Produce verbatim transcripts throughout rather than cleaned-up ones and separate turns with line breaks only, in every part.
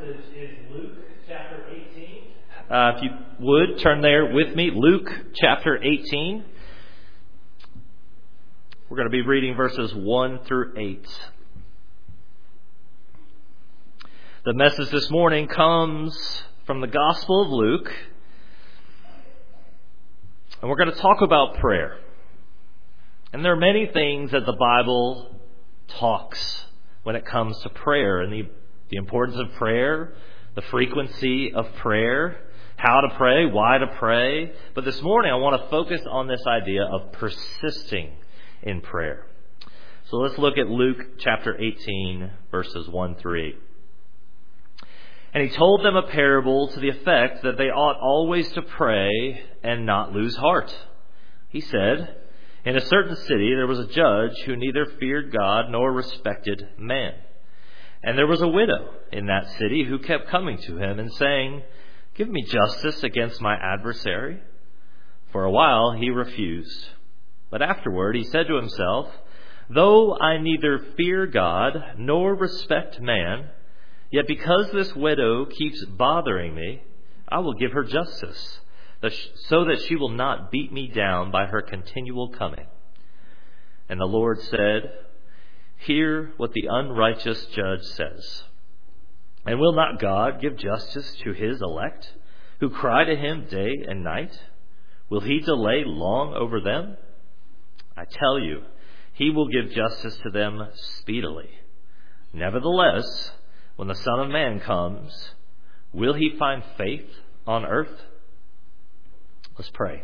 passage is Luke chapter eighteen. Uh, if you would, turn there with me. Luke chapter eighteen. We're going to be reading verses one through eight. The message this morning comes from the Gospel of Luke. And we're going to talk about prayer. And there are many things that the Bible talks when it comes to prayer and the, the importance of prayer, the frequency of prayer, how to pray, why to pray. But this morning I want to focus on this idea of persisting in prayer. So let's look at Luke chapter eighteen, verses one through eight. And he told them a parable to the effect that they ought always to pray and not lose heart. He said, in a certain city there was a judge who neither feared God nor respected man. And there was a widow in that city who kept coming to him and saying, give me justice against my adversary. For a while he refused. But afterward he said to himself, though I neither fear God nor respect man, yet because this widow keeps bothering me, I will give her justice, so that she will not beat me down by her continual coming. And the Lord said, hear what the unrighteous judge says. And will not God give justice to his elect, who cry to him day and night? Will he delay long over them? I tell you, he will give justice to them speedily. Nevertheless, when the Son of Man comes, will he find faith on earth? Let's pray.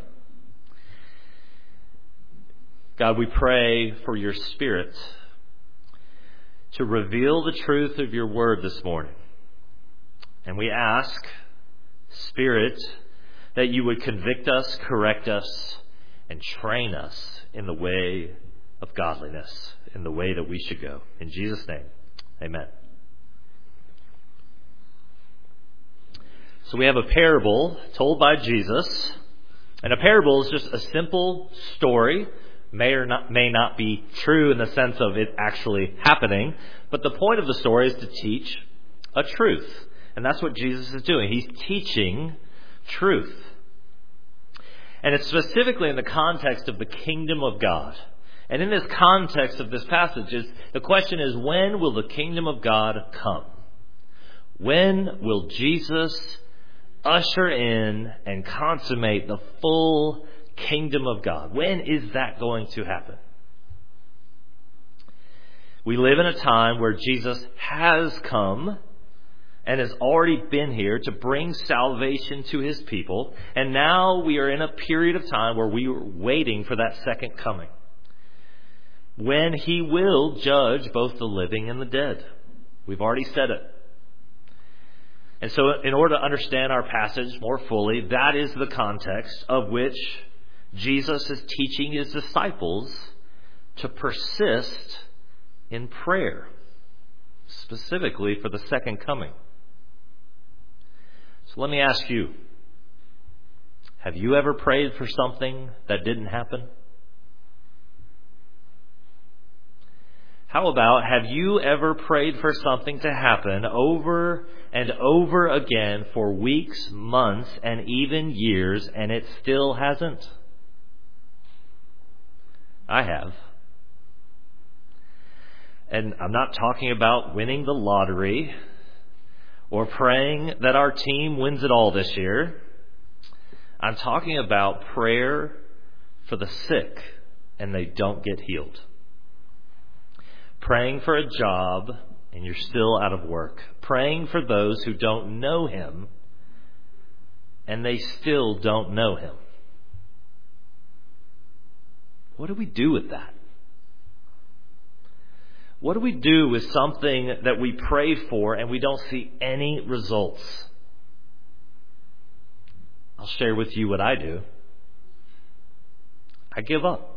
God, we pray for your Spirit to reveal the truth of your word this morning. And we ask, Spirit, that you would convict us, correct us, and train us in the way of godliness, in the way that we should go. In Jesus' name, amen. So we have a parable told by Jesus. And a parable is just a simple story. May or not, may not be true in the sense of it actually happening. But the point of the story is to teach a truth. And that's what Jesus is doing. He's teaching truth. And it's specifically in the context of the kingdom of God. And in this context of this passage, is, the question is, when will the kingdom of God come? When will Jesus usher in and consummate the full kingdom of God? When is that going to happen? We live in a time where Jesus has come and has already been here to bring salvation to his people. And now we are in a period of time where we are waiting for that second coming, when he will judge both the living and the dead. We've already said it. And so in order to understand our passage more fully, that is the context of which Jesus is teaching his disciples to persist in prayer, specifically for the second coming. So let me ask you, have you ever prayed for something that didn't happen? How about, have you ever prayed for something to happen over and over again for weeks, months, and even years, and it still hasn't? I have. And I'm not talking about winning the lottery or praying that our team wins it all this year. I'm talking about prayer for the sick and they don't get healed. Praying for a job and you're still out of work. Praying for those who don't know him and they still don't know him. What do we do with that? What do we do with something that we pray for and we don't see any results? I'll share with you what I do. I give up.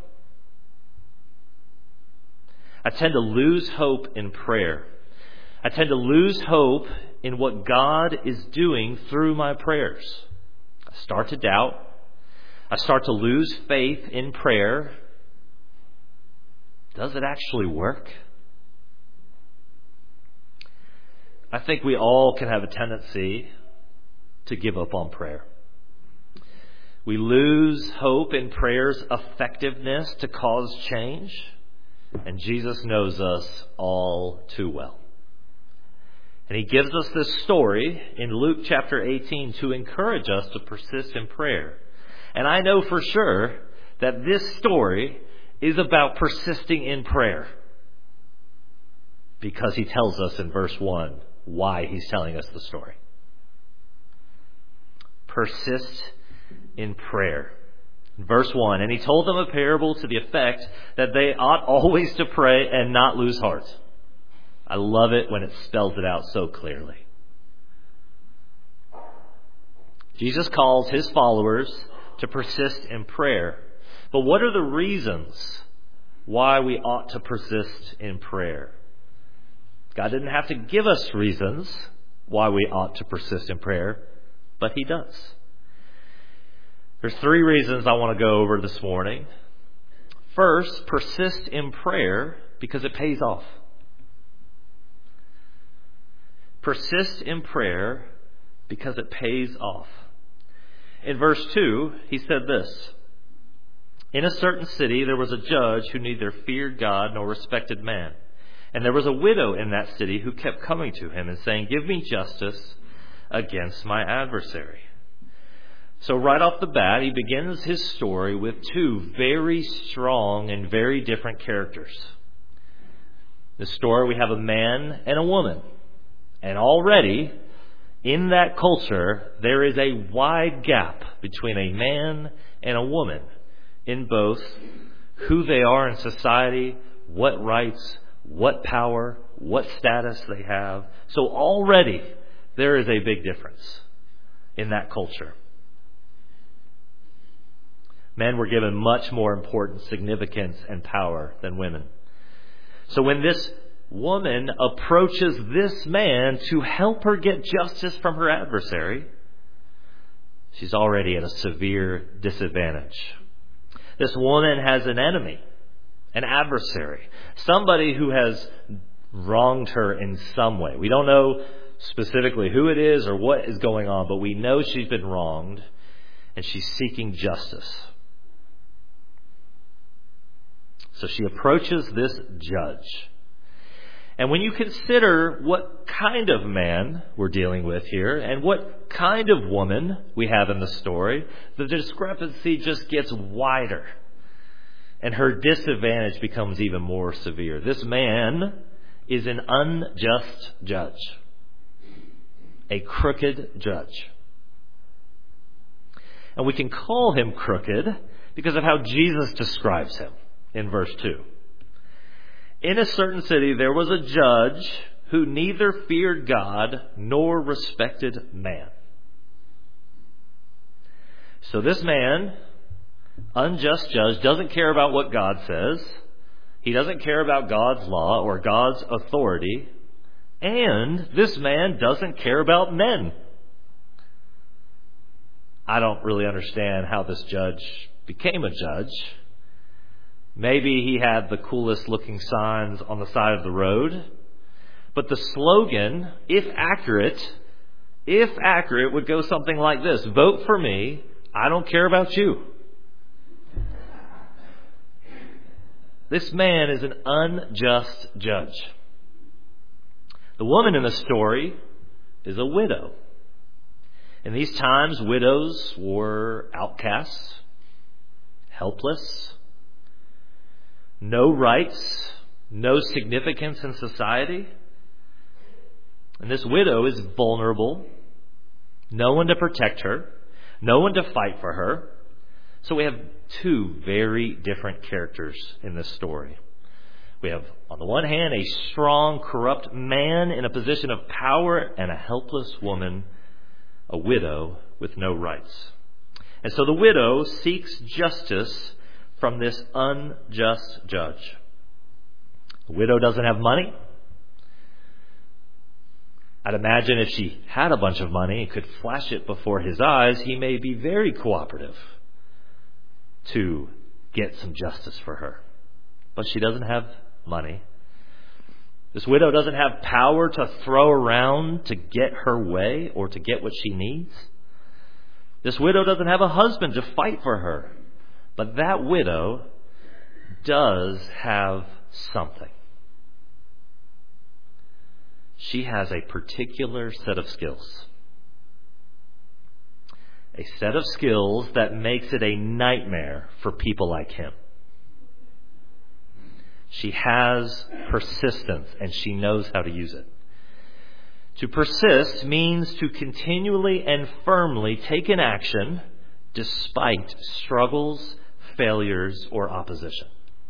I tend to lose hope in prayer. I tend to lose hope in what God is doing through my prayers. I start to doubt. I start to lose faith in prayer. Does it actually work? I think we all can have a tendency to give up on prayer. We lose hope in prayer's effectiveness to cause change, and Jesus knows us all too well. And he gives us this story in Luke chapter eighteen to encourage us to persist in prayer. And I know for sure that this story is about persisting in prayer, because he tells us in verse one why he's telling us the story. Persist in prayer. In verse one, and he told them a parable to the effect that they ought always to pray and not lose heart. I love it when it spells it out so clearly. Jesus calls his followers to persist in prayer. But what are the reasons why we ought to persist in prayer? God didn't have to give us reasons why we ought to persist in prayer, but he does. There's three reasons I want to go over this morning. First, persist in prayer because it pays off. Persist in prayer because it pays off. In verse two, he said this: in a certain city there was a judge who neither feared God nor respected man. And there was a widow in that city who kept coming to him and saying, "Give me justice against my adversary." So right off the bat, he begins his story with two very strong and very different characters. In the story, we have a man and a woman. And already, in that culture, there is a wide gap between a man and a woman in both who they are in society, what rights, what power, what status they have. So already, there is a big difference in that culture. Men were given much more important significance and power than women. So when this woman approaches this man to help her get justice from her adversary, she's already at a severe disadvantage. This woman has an enemy, an adversary, somebody who has wronged her in some way. We don't know specifically who it is or what is going on, but we know she's been wronged and she's seeking justice. So she approaches this judge. And when you consider what kind of man we're dealing with here and what kind of woman we have in the story, the discrepancy just gets wider. And her disadvantage becomes even more severe. This man is an unjust judge, a crooked judge. And we can call him crooked because of how Jesus describes him in verse two. In a certain city there was a judge who neither feared God nor respected man. So this man, unjust judge, doesn't care about what God says. He doesn't care about God's law or God's authority. And this man doesn't care about men. I don't really understand how this judge became a judge. Maybe he had the coolest looking signs on the side of the road. But the slogan, if accurate, if accurate, would go something like this: vote for me, I don't care about you. This man is an unjust judge. The woman in the story is a widow. In these times, widows were outcasts, helpless, no rights, no significance in society. And this widow is vulnerable. No one to protect her. No one to fight for her. So we have two very different characters in this story. We have, on the one hand, a strong, corrupt man in a position of power and a helpless woman, a widow with no rights. And so the widow seeks justice from this unjust judge. The widow doesn't have money. I'd imagine if she had a bunch of money and could flash it before his eyes, he may be very cooperative to get some justice for her. But she doesn't have money. This widow doesn't have power to throw around to get her way or to get what she needs. This widow doesn't have a husband to fight for her. But that widow does have something. She has a particular set of skills. A set of skills that makes it a nightmare for people like him. She has persistence, and she knows how to use it. To persist means to continually and firmly take an action despite struggles, failures, or opposition.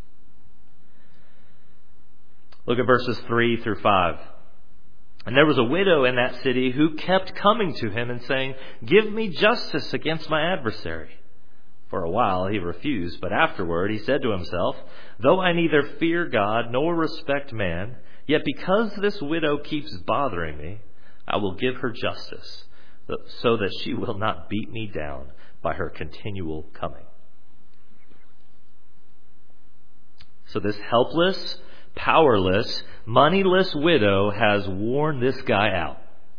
Look at verses three through five. And there was a widow in that city who kept coming to him and saying, "Give me justice against my adversary." For a while he refused, but afterward he said to himself, "Though I neither fear God nor respect man, yet because this widow keeps bothering me, I will give her justice, so that she will not beat me down by her continual coming." So this helpless, powerless, moneyless widow has worn this guy out.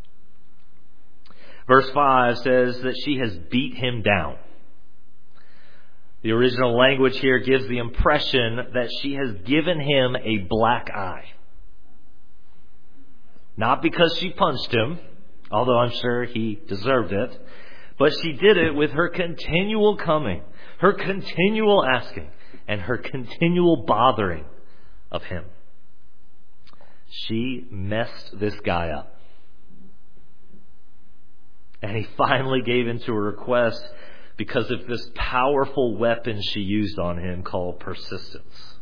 Verse five says that she has beat him down. The original language here gives the impression that she has given him a black eye. Not because she punched him, although I'm sure he deserved it, but she did it with her continual coming, her continual asking, and her continual bothering of him. She messed this guy up. And he finally gave in to her request because of this powerful weapon she used on him called persistence.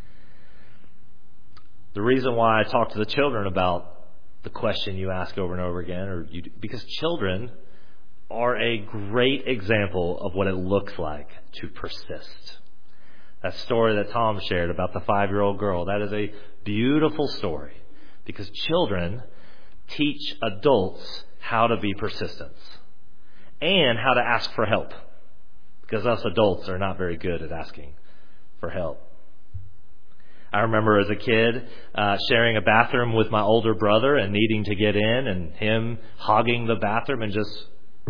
The reason why I talk to the children about the question you ask over and over again, or you, because children are a great example of what it looks like to persist. That story that Tom shared about the five-year-old girl, that is a beautiful story because children teach adults how to be persistent and how to ask for help, because us adults are not very good at asking for help. I remember as a kid uh, sharing a bathroom with my older brother and needing to get in, and him hogging the bathroom and just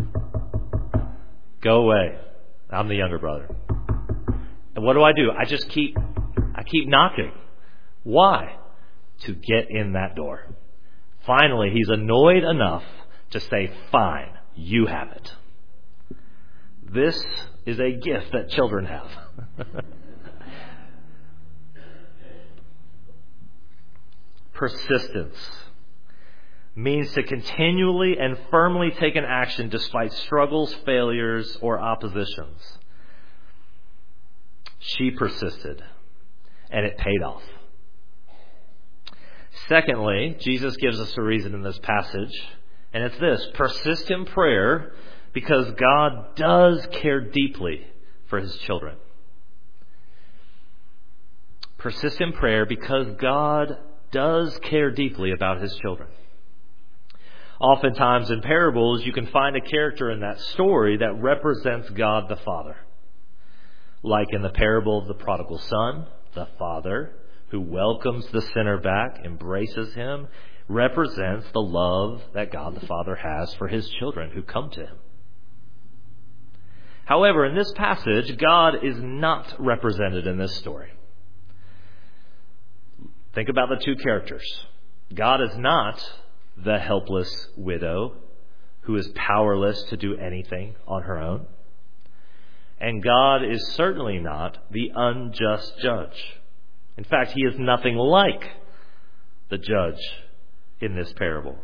go away. I'm the younger brother. And what do I do? I just keep, I keep knocking. Why? To get in that door. Finally, he's annoyed enough to say, "Fine, you have it." This is a gift that children have. Persistence means to continually and firmly take an action despite struggles, failures, or oppositions. She persisted, and it paid off. Secondly, Jesus gives us a reason in this passage, and it's this: persist in prayer because God does care deeply for his children. Persist in prayer because God does care deeply about his children. Oftentimes in parables, you can find a character in that story that represents God the Father. Like in the parable of the prodigal son, the father who welcomes the sinner back, embraces him, represents the love that God the Father has for his children who come to him. However, in this passage, God is not represented in this story. Think about the two characters. God is not the helpless widow who is powerless to do anything on her own. And God is certainly not the unjust judge. In fact, he is nothing like the judge in this parable.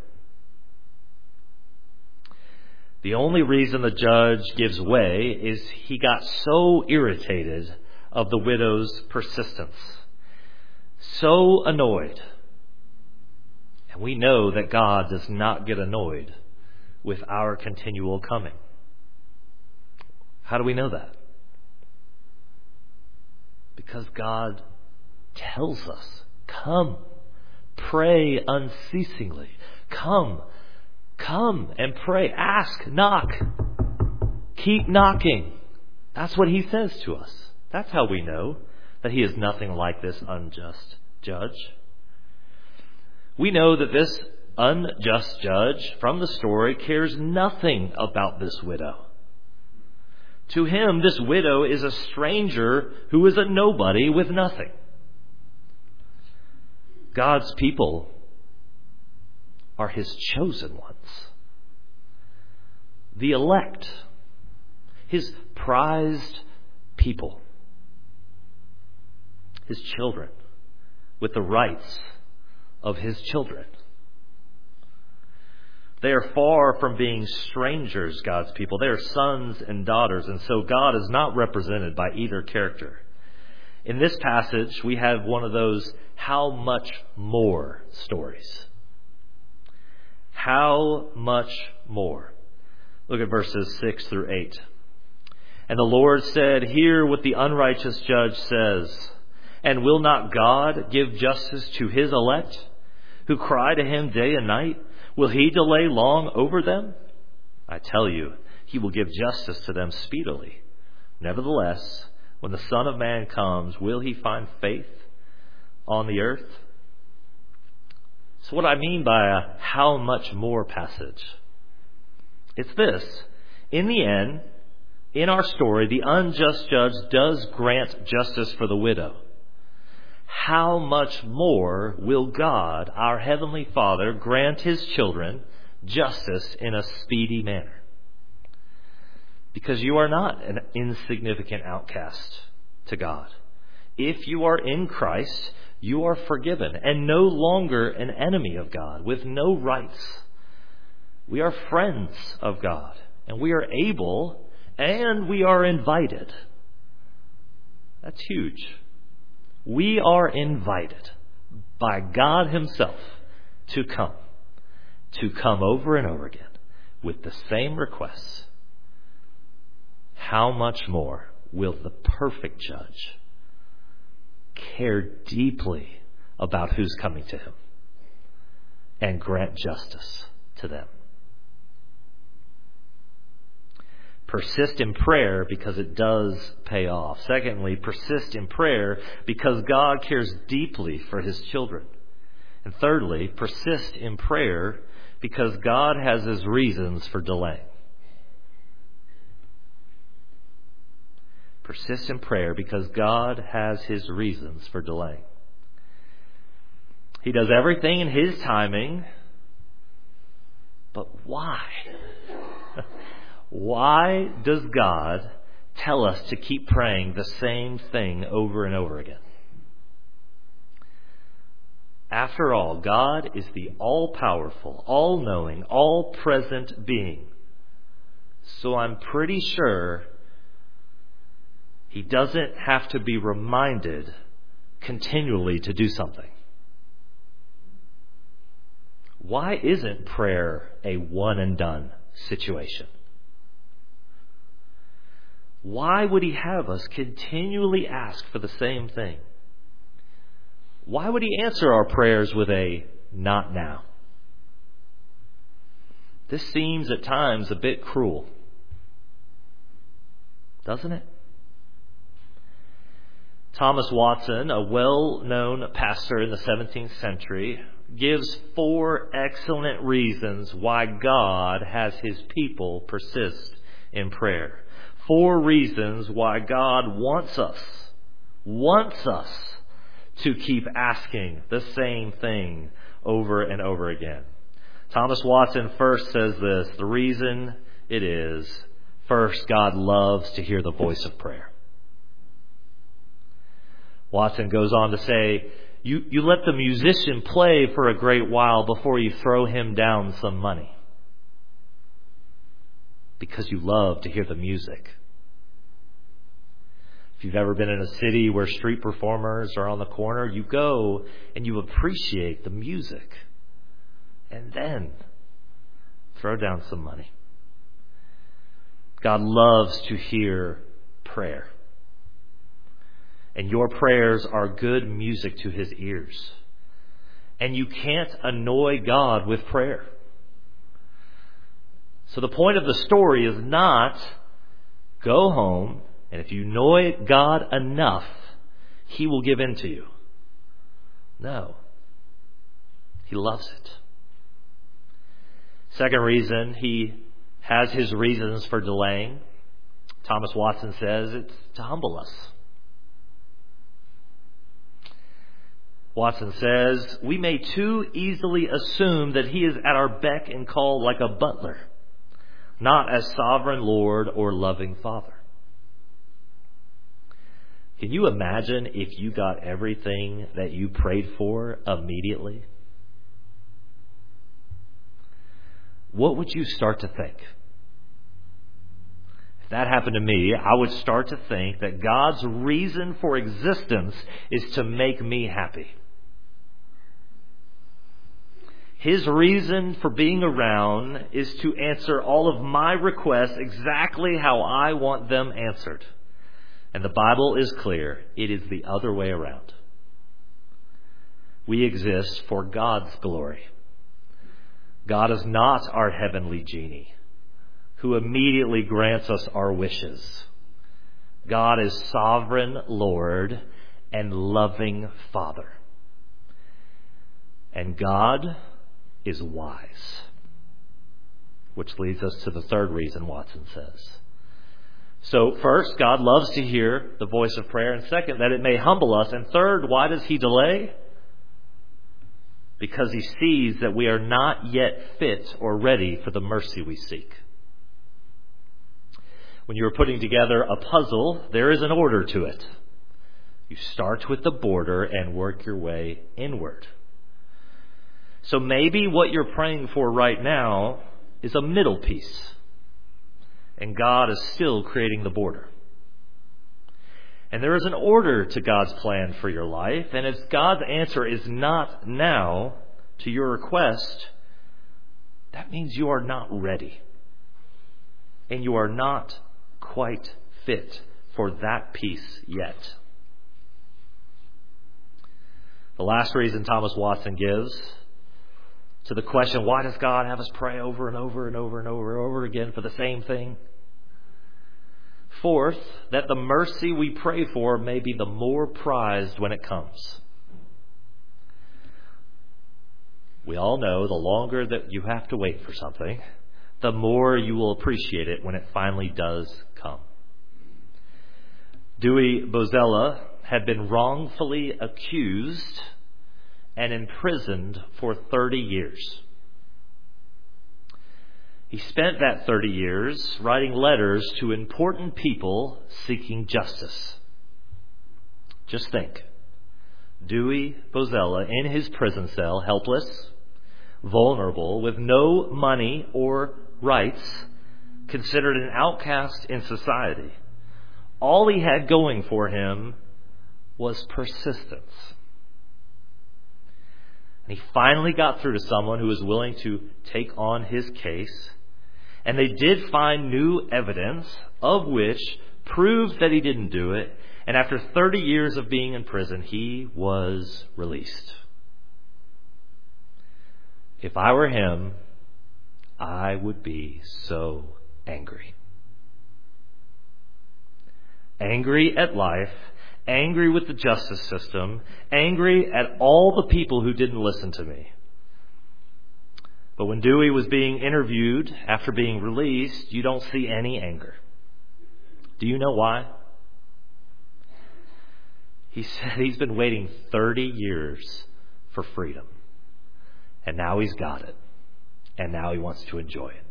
The only reason the judge gives way is he got so irritated of the widow's persistence, so annoyed. And we know that God does not get annoyed with our continual coming. How do we know that? Because God tells us, "Come, pray unceasingly. Come, come and pray. Ask, knock. Keep knocking." That's what he says to us. That's how we know that he is nothing like this unjust judge. We know that this unjust judge from the story cares nothing about this widow. To him, this widow is a stranger who is a nobody with nothing. God's people are his chosen ones, the elect, his prized people, his children with the rights of his children. They are far from being strangers, God's people. They are sons and daughters, and so God is not represented by either character. In this passage, we have one of those how much more stories. How much more? Look at verses six through eight. And the Lord said, "Hear what the unrighteous judge says. And will not God give justice to his elect, who cry to him day and night? Will he delay long over them? I tell you, he will give justice to them speedily. Nevertheless, when the Son of Man comes, will he find faith on the earth?" So what I mean by a how much more passage, it's this. In the end, in our story, the unjust judge does grant justice for the widow. How much more will God, our Heavenly Father, grant his children justice in a speedy manner? Because you are not an insignificant outcast to God. If you are in Christ, you are forgiven and no longer an enemy of God with no rights. We are friends of God, and we are able and we are invited. That's huge. We are invited by God himself to come, to come over and over again with the same requests. How much more will the perfect judge care deeply about who's coming to him and grant justice to them? Persist in prayer because it does pay off. Secondly, persist in prayer because God cares deeply for his children. And thirdly, persist in prayer because God has his reasons for delaying. Persist in prayer because God has his reasons for delaying. He does everything in his timing, but why? Why does God tell us to keep praying the same thing over and over again? After all, God is the all-powerful, all-knowing, all-present being. So I'm pretty sure he doesn't have to be reminded continually to do something. Why isn't prayer a one and done situation? Why would he have us continually ask for the same thing? Why would he answer our prayers with a not now? This seems at times a bit cruel, doesn't it? Thomas Watson, a well-known pastor in the seventeenth century, gives four excellent reasons why God has his people persist in prayer. Four reasons why God wants us, wants us to keep asking the same thing over and over again. Thomas Watson first says this. The reason it is, first, God loves to hear the voice of prayer. Watson goes on to say, you, you let the musician play for a great while before you throw him down some money. Because you love to hear the music. If you've ever been in a city where street performers are on the corner, you go and you appreciate the music. And then throw down some money. God loves to hear prayer. And your prayers are good music to his ears. And you can't annoy God with prayer. So the point of the story is not go home, and if you annoy God enough, he will give in to you. No. He loves it. Second reason, he has his reasons for delaying. Thomas Watson says it's to humble us. Watson says, we may too easily assume that he is at our beck and call like a butler, not as sovereign Lord or loving Father. Can you imagine if you got everything that you prayed for immediately? What would you start to think? If that happened to me, I would start to think that God's reason for existence is to make me happy. His reason for being around is to answer all of my requests exactly how I want them answered. And the Bible is clear. It is the other way around. We exist for God's glory. God is not our heavenly genie who immediately grants us our wishes. God is sovereign Lord and loving Father. And God is wise. Which leads us to the third reason, Watson says. So first, God loves to hear the voice of prayer. And second, that it may humble us. And third, why does he delay? Because he sees that we are not yet fit or ready for the mercy we seek. When you are putting together a puzzle, there is an order to it. You start with the border and work your way inward. So maybe what you're praying for right now is a middle piece. And God is still creating the border. And there is an order to God's plan for your life. And if God's answer is not now to your request, that means you are not ready. And you are not quite fit for that piece yet. The last reason Thomas Watson gives to the question, why does God have us pray over and over and over and over and over again for the same thing? Fourth, that the mercy we pray for may be the more prized when it comes. We all know the longer that you have to wait for something, the more you will appreciate it when it finally does come. Dewey Bozella had been wrongfully accused and imprisoned for thirty years. He spent that thirty years writing letters to important people seeking justice. Just think. Dewey Bozella in his prison cell, helpless, vulnerable, with no money or rights, considered an outcast in society. All he had going for him was persistence. And he finally got through to someone who was willing to take on his case. And they did find new evidence of which proved that he didn't do it. And after thirty years of being in prison, he was released. If I were him, I would be so angry. Angry at life, angry with the justice system, angry at all the people who didn't listen to me. But when Dewey was being interviewed after being released, you don't see any anger. Do you know why? He said he's been waiting thirty years for freedom. And now he's got it. And now he wants to enjoy it.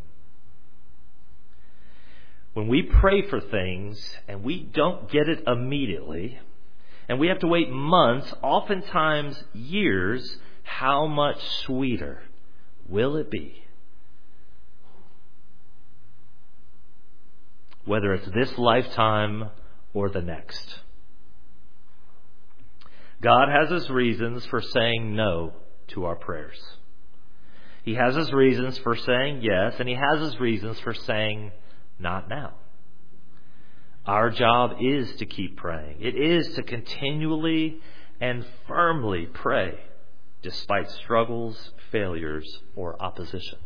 When we pray for things and we don't get it immediately, and we have to wait months, oftentimes years, how much sweeter will it be? Whether it's this lifetime or the next. God has his reasons for saying no to our prayers. He has his reasons for saying yes, and he has his reasons for saying not now. Our job is to keep praying. It is to continually and firmly pray despite struggles, failures, or opposition.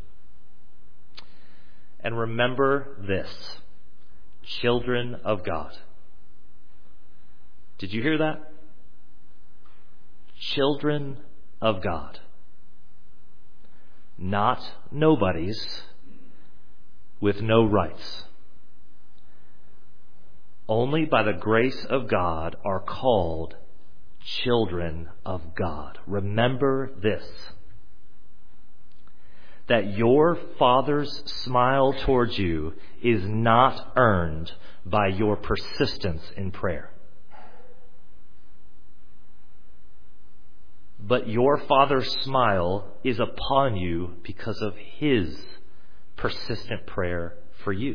And remember this, children of God. Did you hear that? Children of God. not nobodies with no rights. Only by the grace of God are called children of God. Remember this, that your Father's smile towards you is not earned by your persistence in prayer. But your Father's smile is upon you because of His persistent prayer for you.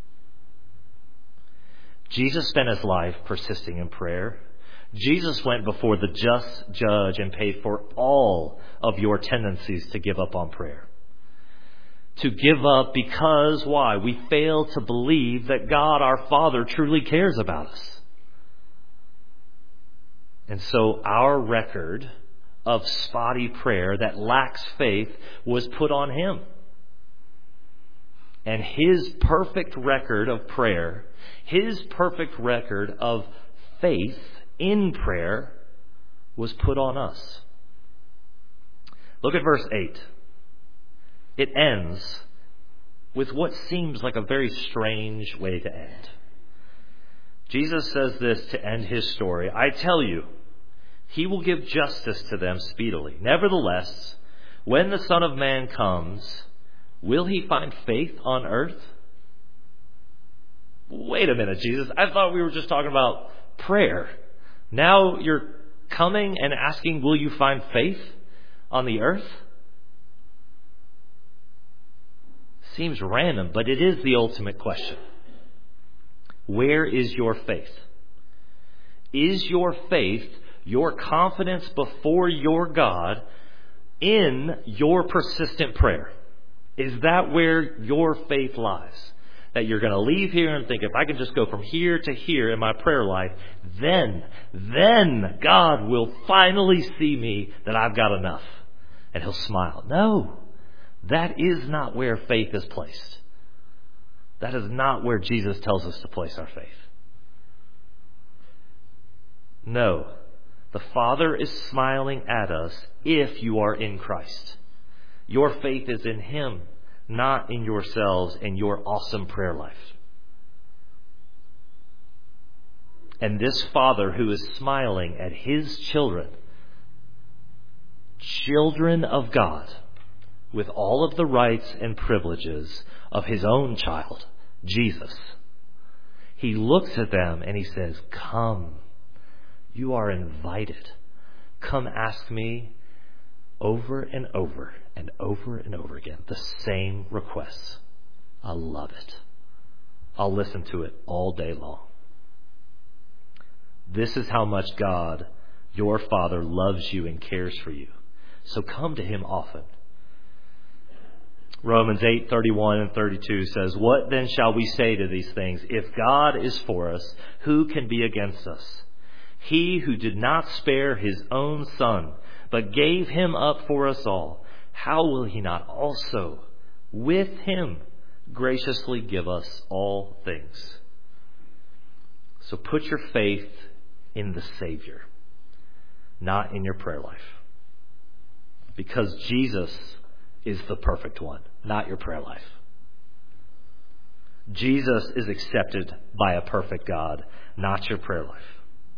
Jesus spent His life persisting in prayer. Jesus went before the just judge and paid for all of your tendencies to give up on prayer. To give up because, why? We fail to believe that God, our Father, truly cares about us. And so our record of spotty prayer that lacks faith was put on Him. And His perfect record of prayer, His perfect record of faith in prayer was put on us. Look at verse eight. It ends with what seems like a very strange way to end. Jesus says this to end His story. I tell you, He will give justice to them speedily. Nevertheless, when the Son of Man comes, will He find faith on earth? Wait a minute, Jesus. I thought we were just talking about prayer. Now you're coming and asking, will you find faith on the earth? Seems random, but it is the ultimate question. Where is your faith? Is your faith, your confidence before your God, in your persistent prayer? Is that where your faith lies? That you're going to leave here and think, if I can just go from here to here in my prayer life, then, then God will finally see me that I've got enough. And He'll smile. No, that is not where faith is placed. That is not where Jesus tells us to place our faith. No, the Father is smiling at us if you are in Christ. Your faith is in Him, not in yourselves and your awesome prayer life. And this Father who is smiling at His children, children of God, with all of the rights and privileges of His own child, Jesus, He looks at them and He says, come, you are invited. Come ask me over and over and over and over again the same requests. I love it. I'll listen to it all day long. This is how much God, your Father, loves you and cares for you. So come to Him often. Romans eight thirty-one and thirty-two says, what then shall we say to these things? If God is for us, who can be against us? He who did not spare His own Son, but gave Him up for us all, how will He not also with Him graciously give us all things? So put your faith in the Savior, not in your prayer life. Because Jesus is the perfect one, not your prayer life. Jesus is accepted by a perfect God, not your prayer life.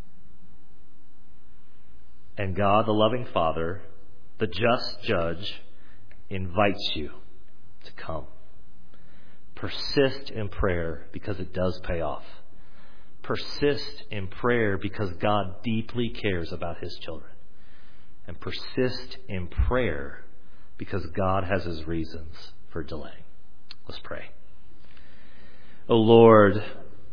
And God, the loving Father, the just judge, invites you to come. Persist in prayer because it does pay off. Persist in prayer because God deeply cares about His children. And persist in prayer because God has His reasons for delaying. Let's pray. Oh Lord,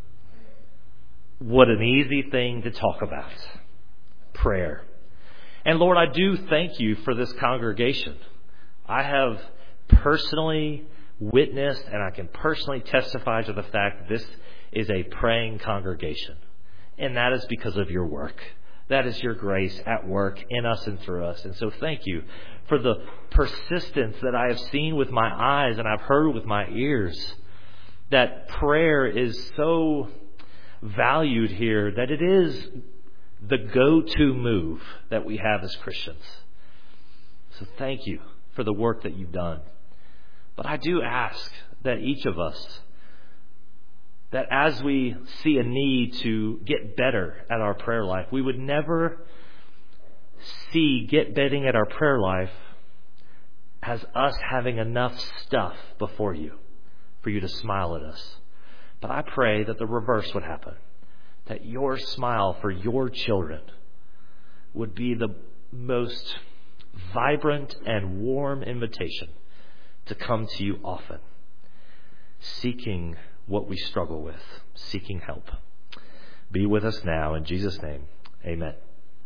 what an easy thing to talk about. Prayer. And Lord, I do thank You for this congregation. I have personally witnessed and I can personally testify to the fact that this is a praying congregation. And that is because of Your work. That is Your grace at work in us and through us. And so thank You for the persistence that I have seen with my eyes and I've heard with my ears. That prayer is so valued here that it is the go-to move that we have as Christians. So thank You. for the work that you've done. But I do ask that each of us, that as we see a need to get better at our prayer life, we would never see get betting at our prayer life as us having enough stuff before you for you to smile at us. But I pray that the reverse would happen, that your smile for your children would be the most vibrant and warm invitation to come to you often, seeking what we struggle with, seeking help. Be with us now in Jesus' name. Amen.